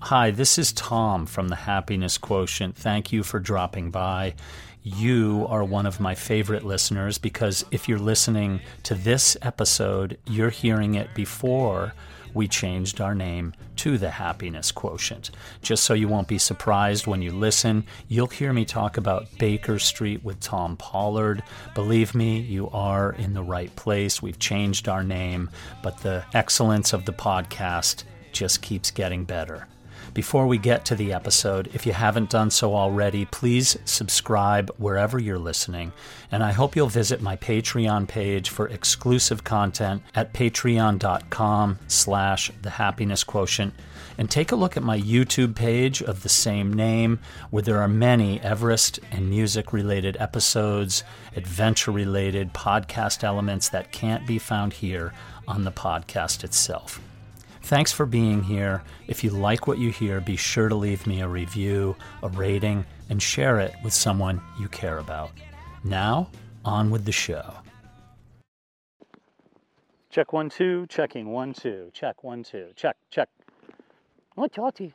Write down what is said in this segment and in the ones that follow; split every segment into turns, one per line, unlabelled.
Hi, this is Tom from the Happiness Quotient. Thank you for dropping by. You are one of my favorite listeners because if you're listening to this episode, you're hearing it before we changed our name to the Happiness Quotient. Just so you won't be surprised when you listen, you'll hear me talk about Baker Street with Tom Pollard. Believe me, you are in the right place. We've changed our name, but the excellence of the podcast just keeps getting better. Before we get to the episode, if you haven't done so already, please subscribe wherever you're listening, and I hope you'll visit my Patreon page for exclusive content at patreon.com/thehappinessquotient, and take a look at my YouTube page of the same name, where there are many Everest and music-related episodes, adventure-related podcast elements that can't be found here on the podcast itself. Thanks for being here. If you like what you hear, be sure to leave me a review, a rating, and share it with someone you care about. Now, on with the show. Check 1 2, checking 1 2, check 1 2, check. Oh, Tati.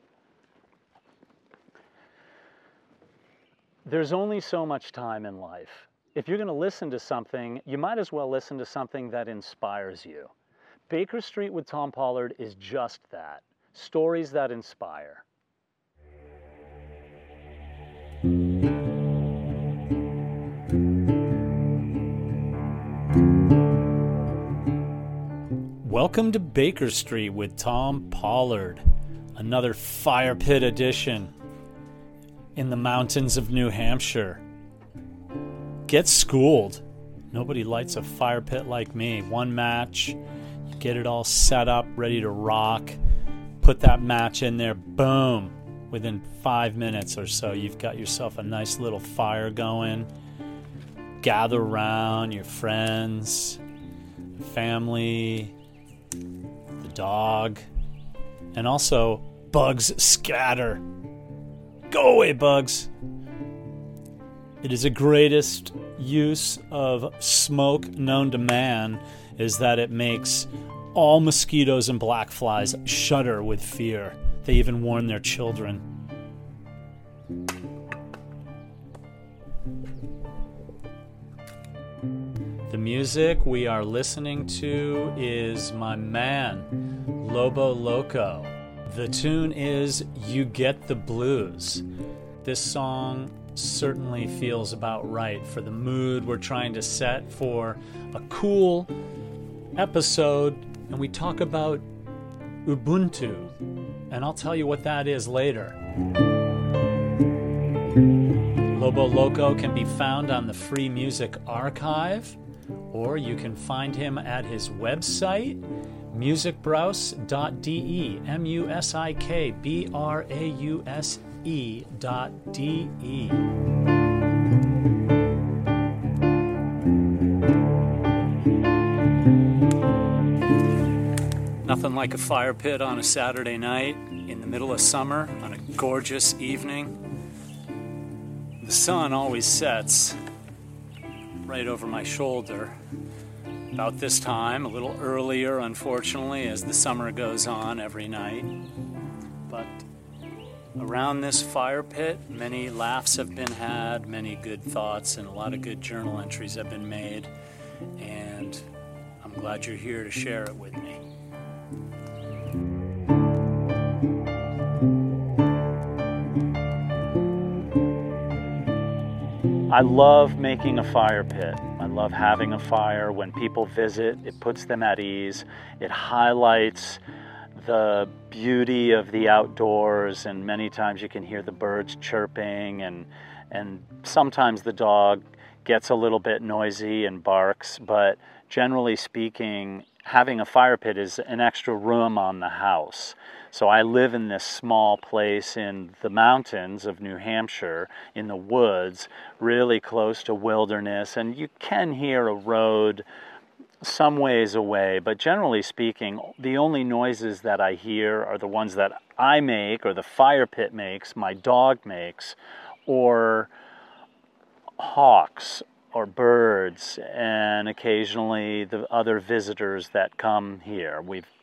There's only so much time in life. If you're going to listen to something, you might as well listen to something that inspires you. Baker Street with Tom Pollard is just that. Stories that inspire. Welcome to Baker Street with Tom Pollard, another fire pit edition in the mountains of New Hampshire. Get schooled. Nobody lights a fire pit like me. One match. Get it all set up, ready to rock. Put that match in there, boom. Within 5 minutes or so, you've got yourself a nice little fire going. Gather around your friends, family, the dog, and also bugs scatter. Go away, bugs. It is the greatest use of smoke known to man is that it makes all mosquitoes and black flies shudder with fear. They even warn their children. The music we are listening to is my man, Lobo Loco. The tune is You Get the Blues. This song certainly feels about right for the mood we're trying to set for a cool episode, and we talk about Ubuntu, and I'll tell you what that is later. Lobo Loco can be found on the Free Music Archive, or you can find him at his website, musicbrause.de, musicbrause.de. Nothing like a fire pit on a Saturday night in the middle of summer on a gorgeous evening. The sun always sets right over my shoulder. About this time, a little earlier, unfortunately, as the summer goes on every night. But around this fire pit, many laughs have been had, many good thoughts, and a lot of good journal entries have been made. And I'm glad you're here to share it with me. I love making a fire pit. I love having a fire. When people visit, it puts them at ease. It highlights the beauty of the outdoors, and many times you can hear the birds chirping, and sometimes the dog gets a little bit noisy and barks, but generally speaking, having a fire pit is an extra room on the house. So I live in this small place in the mountains of New Hampshire, in the woods, really close to wilderness, and you can hear a road some ways away, but generally speaking, the only noises that I hear are the ones that I make, or the fire pit makes, my dog makes, or hawks or birds, and occasionally the other visitors that come here.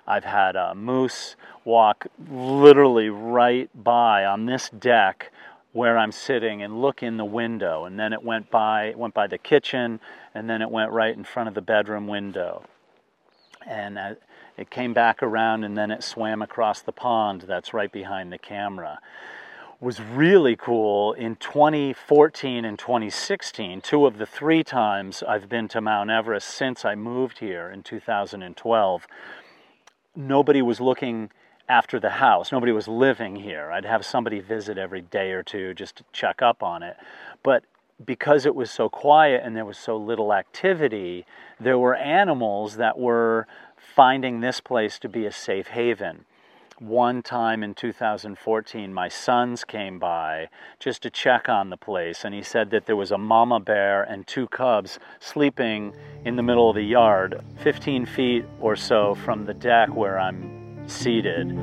I've had a moose walk literally right by on this deck where I'm sitting and look in the window, and then it went by the kitchen, and then it went right in front of the bedroom window. And it came back around, and then it swam across the pond that's right behind the camera. Was really cool in 2014 and 2016, 2 of the 3 times I've been to Mount Everest since I moved here in 2012. Nobody was looking after the house. Nobody was living here. I'd have somebody visit every day or 2 just to check up on it. But because it was so quiet and there was so little activity, there were animals that were finding this place to be a safe haven. One time in 2014, my sons came by just to check on the place, and he said that there was a mama bear and 2 cubs sleeping in the middle of the yard, 15 feet or so from the deck where I'm seated.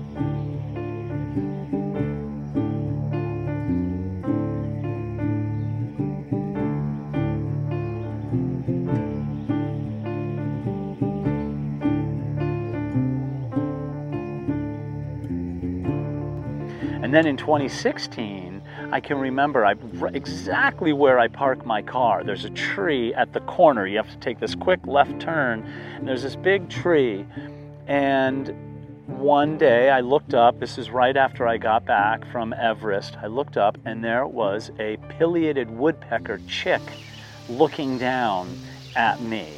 And then in 2016, I can remember exactly where I park my car. There's a tree at the corner. You have to take this quick left turn, and there's this big tree. And one day I looked up, this is right after I got back from Everest, I looked up and there was a pileated woodpecker chick looking down at me.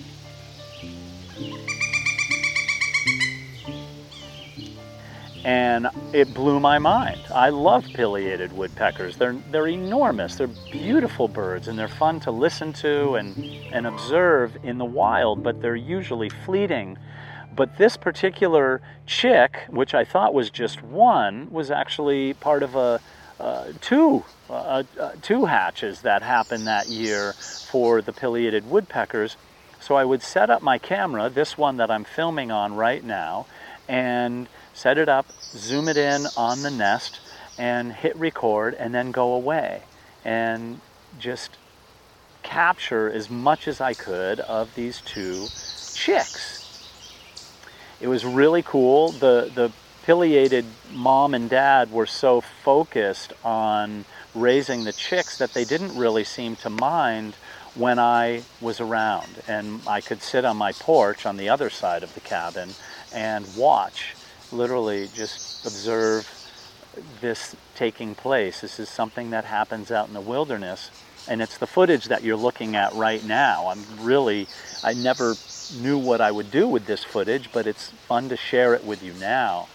And it blew my mind. I love pileated woodpeckers. They're enormous. They're beautiful birds, and they're fun to listen to and observe in the wild, but they're usually fleeting. But this particular chick, which I thought was just one, was actually part of two hatches that happened that year for the pileated woodpeckers. So I would set up my camera, this one that I'm filming on right now, and set it up, zoom it in on the nest, and hit record, and then go away and just capture as much as I could of these 2 chicks. It was really cool. The pileated mom and dad were so focused on raising the chicks that they didn't really seem to mind when I was around. And I could sit on my porch on the other side of the cabin and watch, literally just observe this taking place. This is something that happens out in the wilderness, and it's the footage that you're looking at right now. I never knew what I would do with this footage, but it's fun to share it with you now.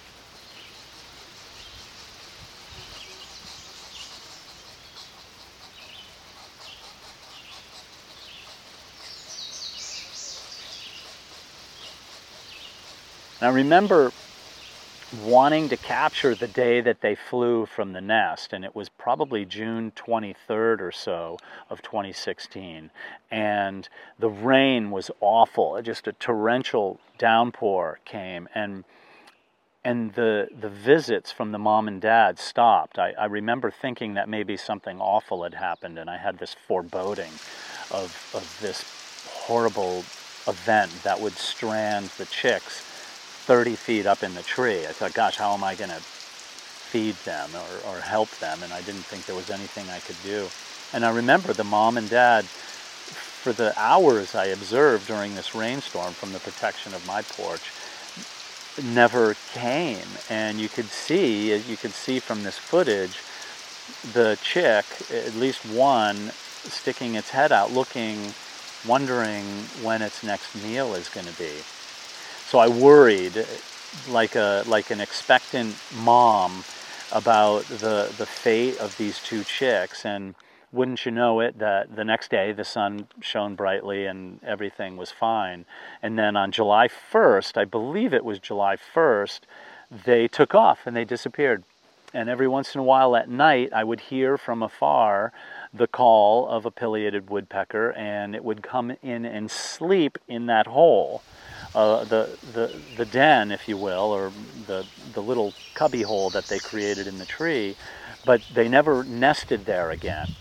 And I remember wanting to capture the day that they flew from the nest, and it was probably June 23rd or so of 2016, and the rain was awful. Just a torrential downpour came, and the visits from the mom and dad stopped. I remember thinking that maybe something awful had happened, and I had this foreboding of this horrible event that would strand the chicks 30 feet up in the tree. I thought, gosh, how am I going to feed them or help them? And I didn't think there was anything I could do. And I remember the mom and dad, for the hours I observed during this rainstorm from the protection of my porch, never came. And you could see from this footage, the chick, at least one, sticking its head out, looking, wondering when its next meal is going to be. So I worried, like an expectant mom, about the fate of these 2 chicks. And wouldn't you know it, that the next day the sun shone brightly and everything was fine. And then on July 1st, I believe it was July 1st, they took off and they disappeared. And every once in a while at night, I would hear from afar the call of a pileated woodpecker, and it would come in and sleep in that hole. The den, if you will, or the little cubby hole that they created in the tree, but they never nested there again.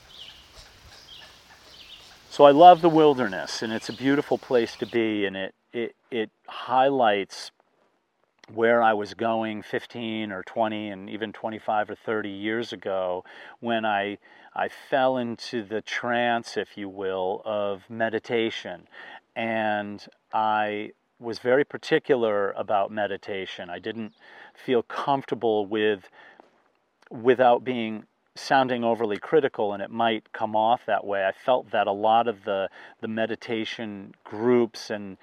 So I love the wilderness, and it's a beautiful place to be, and it highlights where I was going 15 or 20 and even 25 or 30 years ago when I fell into the trance, if you will, of meditation. And I was very particular about meditation. I didn't feel comfortable without sounding overly critical, and it might come off that way. I felt that a lot of the meditation groups and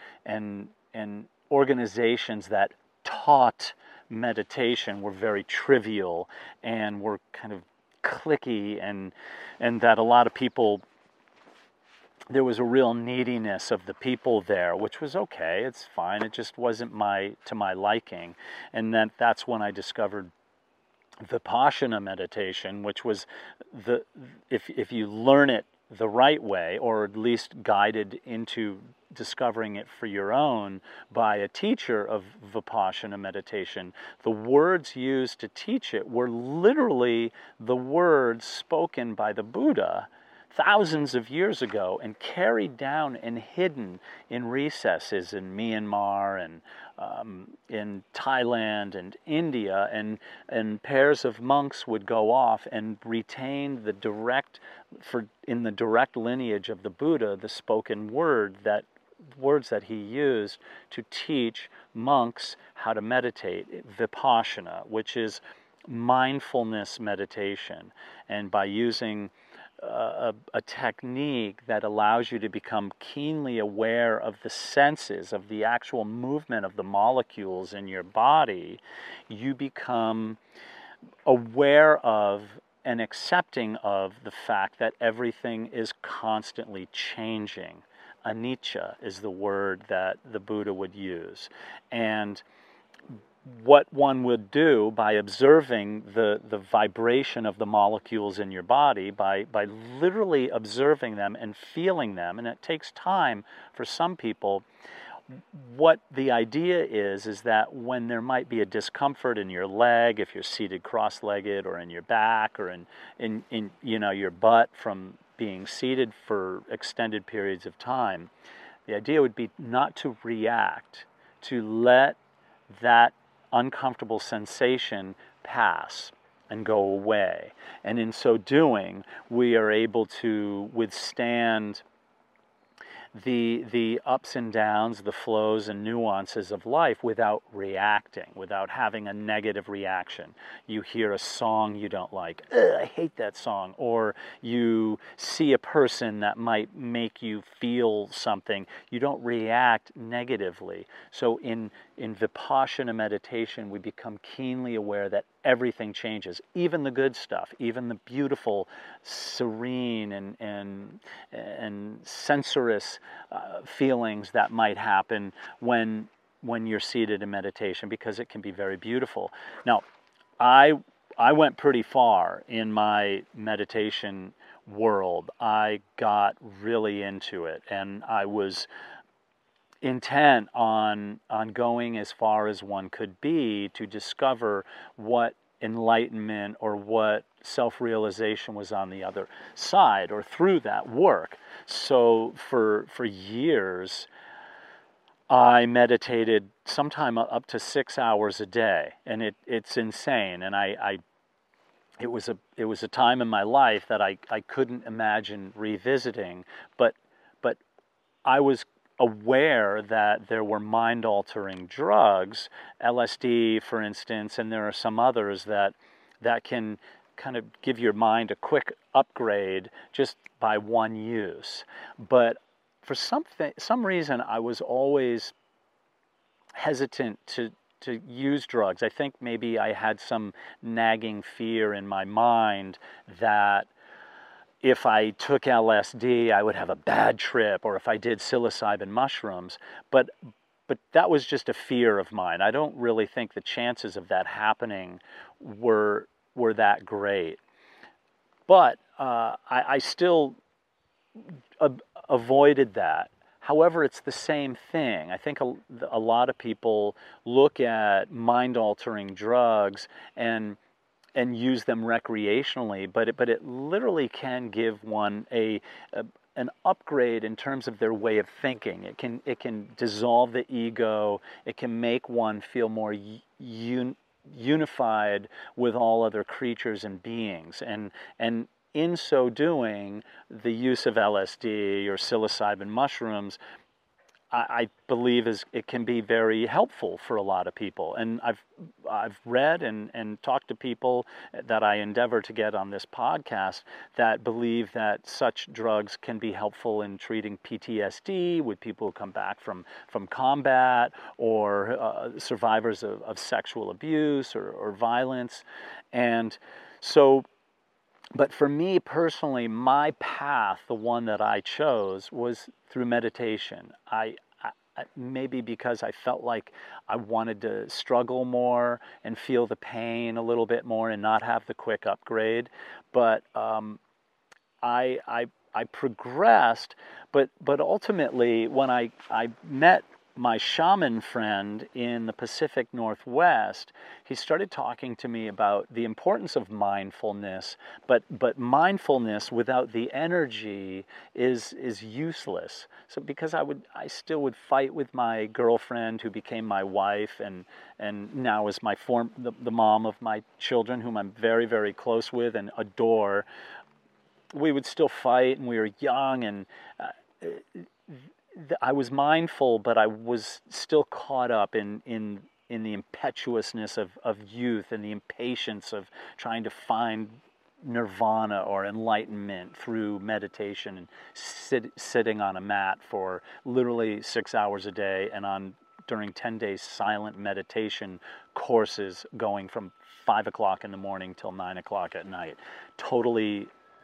organizations that taught meditation were very trivial and were kind of cliquey, and that a lot of people, there was a real neediness of the people there, which was okay, it's fine, it just wasn't to my liking. And then that's when I discovered Vipassana meditation, which was if you learn it the right way, or at least guided into discovering it for your own by a teacher of Vipassana meditation, the words used to teach it were literally the words spoken by the Buddha thousands of years ago and carried down and hidden in recesses in Myanmar and in Thailand and India, and pairs of monks would go off and retain in the direct lineage of the Buddha, the spoken words that he used to teach monks how to meditate, Vipassana, which is mindfulness meditation. And by using a technique that allows you to become keenly aware of the senses, of the actual movement of the molecules in your body, you become aware of and accepting of the fact that everything is constantly changing. Anicca is the word that the Buddha would use. And what one would do by observing the vibration of the molecules in your body, by literally observing them and feeling them, and it takes time for some people, what the idea is that when there might be a discomfort in your leg, if you're seated cross-legged, or in your back, or in your butt from being seated for extended periods of time, the idea would be not to react, to let that uncomfortable sensation pass and go away. And in so doing, we are able to withstand the ups and downs, the flows and nuances of life without reacting, without having a negative reaction. You hear a song you don't like, I hate that song, or you see a person that might make you feel something, you don't react negatively. So in Vipassana meditation, we become keenly aware that everything changes, even the good stuff, even the beautiful, serene and sensuous feelings that might happen when you're seated in meditation, because it can be very beautiful. Now, I went pretty far in my meditation world. I got really into it, and I was intent on going as far as one could be to discover what enlightenment or what self-realization was on the other side or through that work. So for years, I meditated sometime up to 6 hours a day, and it's insane. And it was a time in my life that I couldn't imagine revisiting, but I was aware that there were mind-altering drugs, LSD, for instance, and there are some others that can kind of give your mind a quick upgrade just by one use. But for some reason, I was always hesitant to use drugs. I think maybe I had some nagging fear in my mind that if I took LSD, I would have a bad trip, or if I did psilocybin mushrooms. But that was just a fear of mine. I don't really think the chances of that happening were that great. But I still avoided that. However, it's the same thing. I think a lot of people look at mind-altering drugs and use them recreationally, but it literally can give one a an upgrade in terms of their way of thinking. It can dissolve the ego. It can make one feel more unified with all other creatures and beings. And in so doing, the use of LSD or psilocybin mushrooms, I believe it can be very helpful for a lot of people. And I've read and talked to people that I endeavor to get on this podcast that believe that such drugs can be helpful in treating PTSD with people who come back from combat, or survivors of sexual abuse or violence. And so, but for me personally, my path, the one that I chose, was through meditation. I maybe because I felt like I wanted to struggle more and feel the pain a little bit more and not have the quick upgrade. But I progressed. But ultimately, when I met my shaman friend in the Pacific Northwest, he started talking to me about the importance of mindfulness, but mindfulness without the energy is useless. So because I still would fight with my girlfriend who became my wife and now is the mom of my children, whom I'm very, very close with and adore. We would still fight, and we were young, and I was mindful, but I was still caught up in the impetuousness of youth and the impatience of trying to find nirvana or enlightenment through meditation and sitting on a mat for literally 6 hours a day and during 10 days silent meditation courses going from 5 o'clock in the morning till 9 o'clock at night. Totally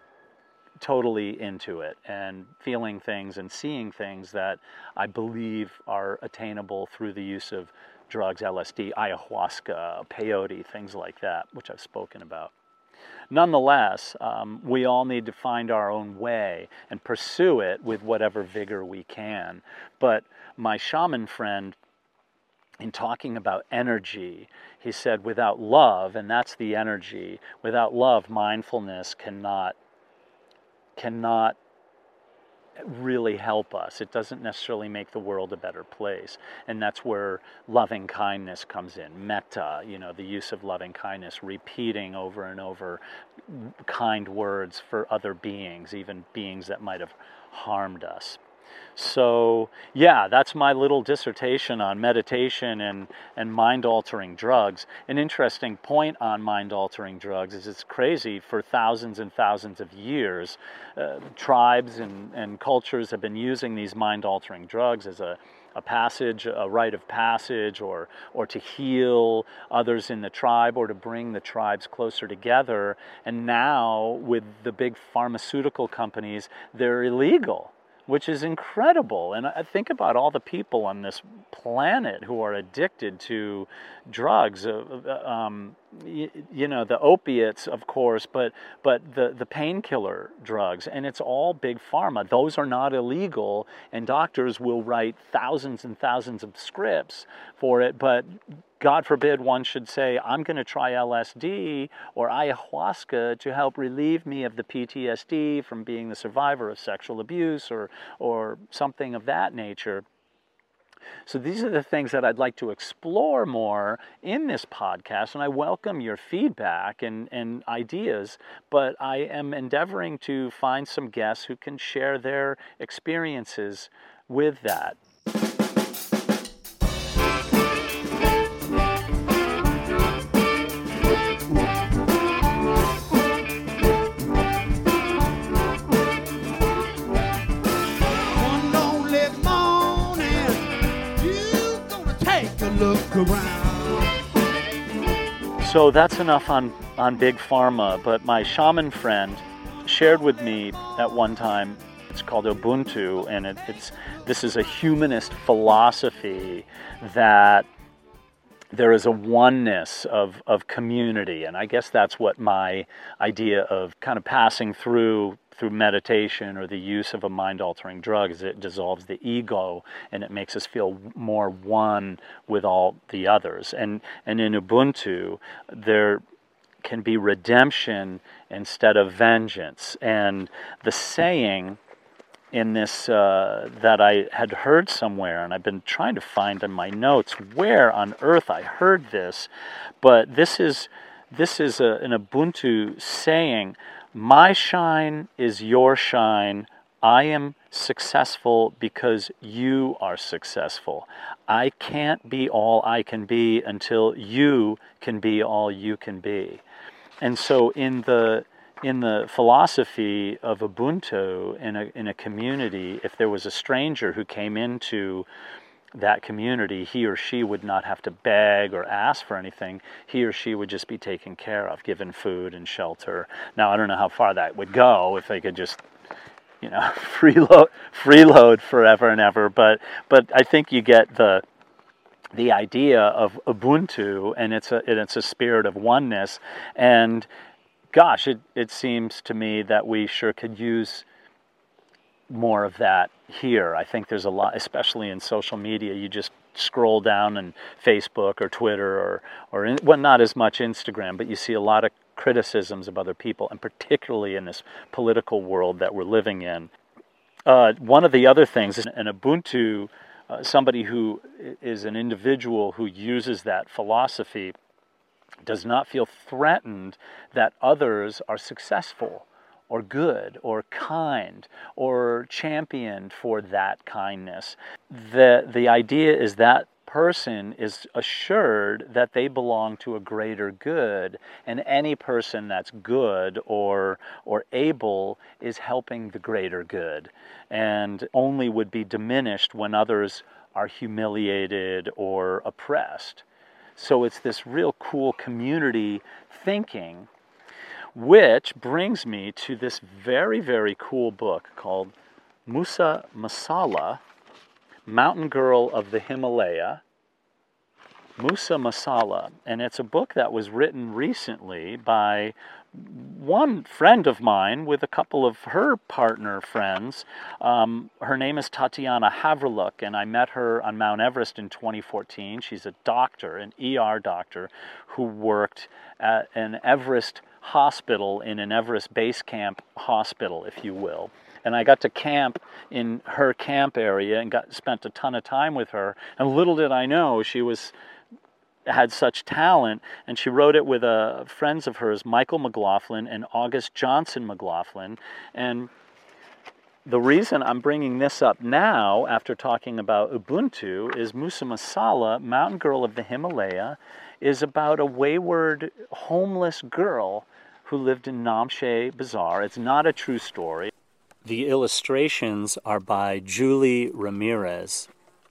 into it and feeling things and seeing things that I believe are attainable through the use of drugs, LSD, ayahuasca, peyote, things like that, which I've spoken about. Nonetheless, we all need to find our own way and pursue it with whatever vigor we can. But my shaman friend, in talking about energy, he said, without love, and that's the energy, without love, mindfulness cannot really help us. It doesn't necessarily make the world a better place. And that's where loving kindness comes in. Metta, the use of loving kindness, repeating over and over kind words for other beings, even beings that might have harmed us. So, yeah, that's my little dissertation on meditation and mind-altering drugs. An interesting point on mind-altering drugs is it's crazy. For thousands and thousands of years, tribes and cultures have been using these mind-altering drugs as a rite of passage, or to heal others in the tribe, or to bring the tribes closer together. And now, with the big pharmaceutical companies, they're illegal, which is incredible. And I think about all the people on this planet who are addicted to drugs, the opiates, of course, but the painkiller drugs, and it's all big pharma. Those are not illegal, and doctors will write thousands and thousands of scripts for it, but God forbid one should say, I'm going to try LSD or ayahuasca to help relieve me of the PTSD from being the survivor of sexual abuse or something of that nature. So these are the things that I'd like to explore more in this podcast, and I welcome your feedback and ideas, but I am endeavoring to find some guests who can share their experiences with that.
Look around.
So that's enough on Big Pharma, but my shaman friend shared with me at one time, it's called Ubuntu, and this is a humanist philosophy that there is a oneness of community, and I guess that's what my idea of kind of passing through meditation or the use of a mind-altering drug is. It dissolves the ego and it makes us feel more one with all the others. And in Ubuntu, there can be redemption instead of vengeance. And the saying in this that I had heard somewhere, and I've been trying to find in my notes where on earth I heard this, but this is an Ubuntu saying, "My shine is your shine. I am successful because you are successful. I can't be all I can be until you can be all you can be." And so in the philosophy of Ubuntu in a community, if there was a stranger who came into that community, he or she would not have to beg or ask for anything. He or she would just be taken care of, given food and shelter. Now, I don't know how far that would go if they could just, freeload forever and ever. But I think you get the idea of Ubuntu, and it's a spirit of oneness. And gosh, it seems to me that we sure could use more of that here. I think there's a lot, especially in social media. You just scroll down in Facebook or Twitter well, not as much Instagram, but you see a lot of criticisms of other people, and particularly in this political world that we're living in. One of the other things is an Ubuntu, somebody who is an individual who uses that philosophy does not feel threatened that others are successful or good or kind or championed for that kindness. The idea is that person is assured that they belong to a greater good, and any person that's good or able is helping the greater good, and only would be diminished when others are humiliated or oppressed. So it's this real cool community thinking, which brings me to this very, very cool book called Musa Masala, Mountain Girl of the Himalaya. Musa Masala. And it's a book that was written recently by one friend of mine with a couple of her partner friends. Her name is Tatiana Havrluk, and I met her on Mount Everest in 2014. She's a doctor, an ER doctor, who worked at an Everest hospital, in an Everest base camp hospital, if you will. And I got to camp in her camp area and spent a ton of time with her. And little did I know she had such talent, and she wrote it with friends of hers, Michael McLaughlin and August Johnson McLaughlin. And the reason I'm bringing this up now, after talking about Ubuntu, is Musa Masala, Mountain Girl of the Himalaya, is about a wayward, homeless girl who lived in Namche Bazaar. It's not a true story. The illustrations are by Julie Ramirez,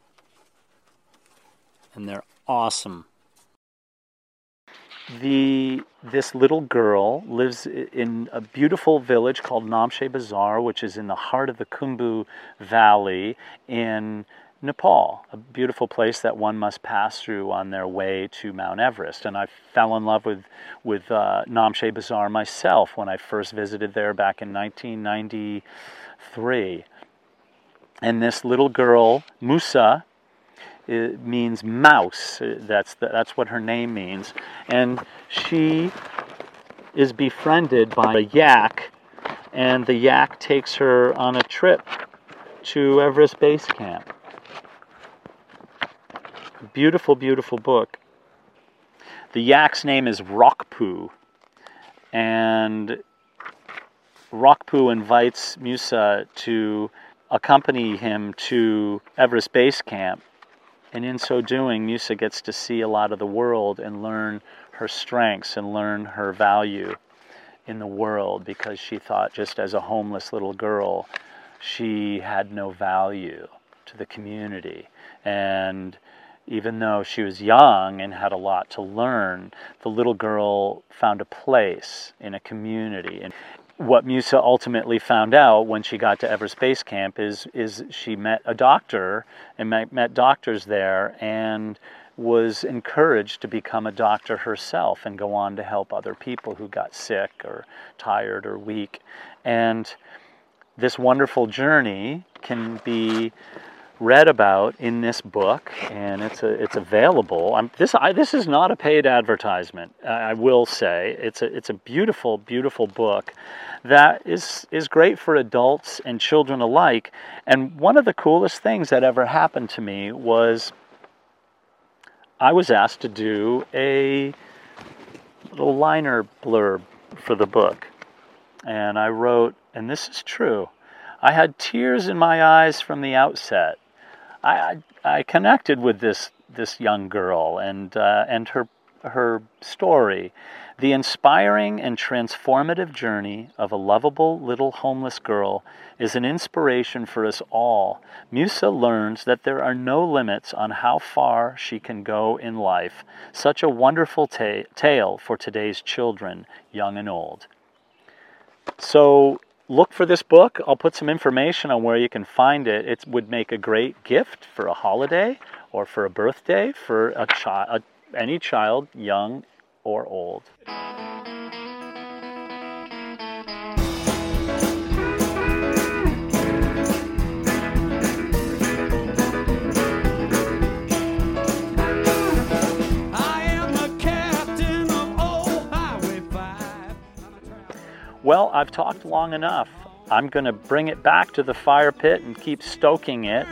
and they're awesome. This little girl lives in a beautiful village called Namche Bazaar, which is in the heart of the Khumbu Valley in Nepal, a beautiful place that one must pass through on their way to Mount Everest. And I fell in love with Namche Bazaar myself when I first visited there back in 1993. And this little girl, Musa, it means mouse. That's what her name means. And she is befriended by a yak, and the yak takes her on a trip to Everest Base Camp. Beautiful, beautiful book. The yak's name is Rockpoo, and Rockpoo invites Musa to accompany him to Everest Base Camp. And in so doing, Musa gets to see a lot of the world and learn her strengths and learn her value in the world, because she thought, just as a homeless little girl, she had no value to the community. And even though she was young and had a lot to learn, the little girl found a place in a community. And what Musa ultimately found out when she got to Everest Base Camp is she met a doctor and met doctors there, and was encouraged to become a doctor herself and go on to help other people who got sick or tired or weak. And this wonderful journey can be read about in this book, and it's available. This is not a paid advertisement. I will say it's a beautiful, beautiful book that is great for adults and children alike. And one of the coolest things that ever happened to me was I was asked to do a little liner blurb for the book, and I wrote, and this is true, I had tears in my eyes from the outset. I connected with this young girl and her story, the inspiring and transformative journey of a lovable little homeless girl is an inspiration for us all. Musa learns that there are no limits on how far she can go in life. Such a wonderful tale for today's children, young and old. So look for this book. I'll put some information on where you can find it. It would make a great gift for a holiday or for a birthday for any child, young or old. Well, I've talked long enough. I'm going to bring it back to the fire pit and keep stoking it.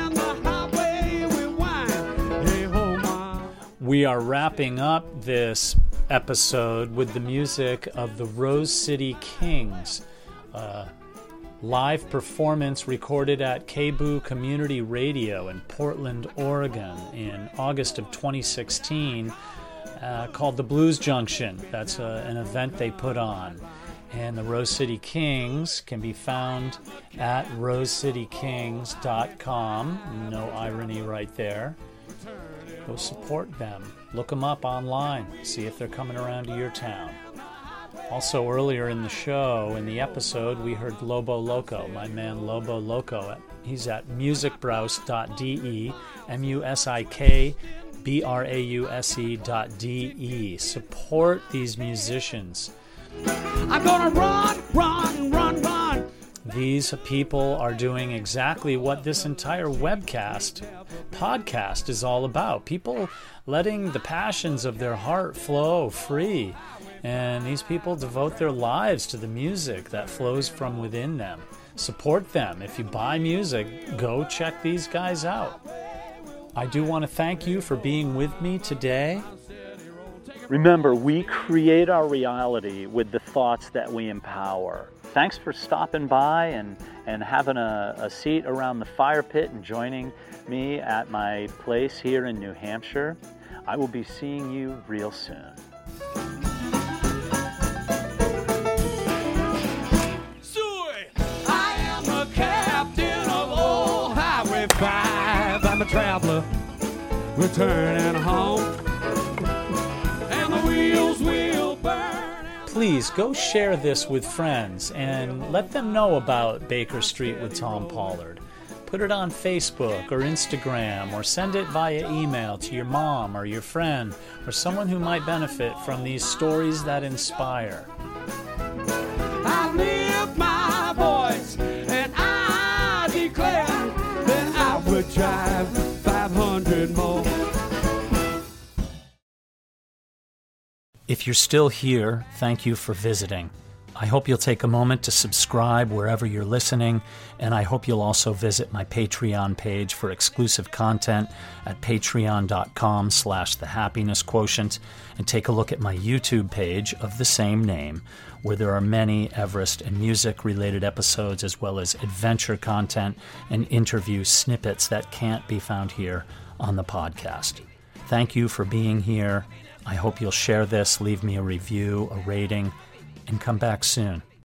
We are wrapping up this episode with the music of the Rose City Kings, live performance recorded at KBOO Community Radio in Portland, Oregon in August of 2016, called the Blues Junction. That's an event they put on. And the Rose City Kings can be found at rosecitykings.com. No irony right there. Go support them. Look them up online. See if they're coming around to your town. Also, earlier in the show, in the episode, we heard Lobo Loco, my man Lobo Loco. He's at musicbrause.de, musicbrause.de. Support these musicians. I'm gonna run. These people are doing exactly what this entire podcast is all about. People letting the passions of their heart flow free. And these people devote their lives to the music that flows from within them. Support them. If you buy music, go check these guys out. I do want to thank you for being with me today. Remember, we create our reality with the thoughts that we empower. Thanks for stopping by and having a seat around the fire pit and joining me at my place here in New Hampshire. I will be seeing you real soon. I am a captain of old Highway 5. I'm a traveler returning home. Please go share this with friends and let them know about Baker Street with Tom Pollard. Put it on Facebook or Instagram, or send it via email to your mom or your friend or someone who might benefit from these stories that inspire. I lift my voice and I declare that I would drive 500 more. If you're still here, thank you for visiting. I hope you'll take a moment to subscribe wherever you're listening, and I hope you'll also visit my Patreon page for exclusive content at patreon.com/thehappinessquotient, and take a look at my YouTube page of the same name, where there are many Everest and music-related episodes, as well as adventure content and interview snippets that can't be found here on the podcast. Thank you for being here. I hope you'll share this, leave me a review, a rating, and come back soon.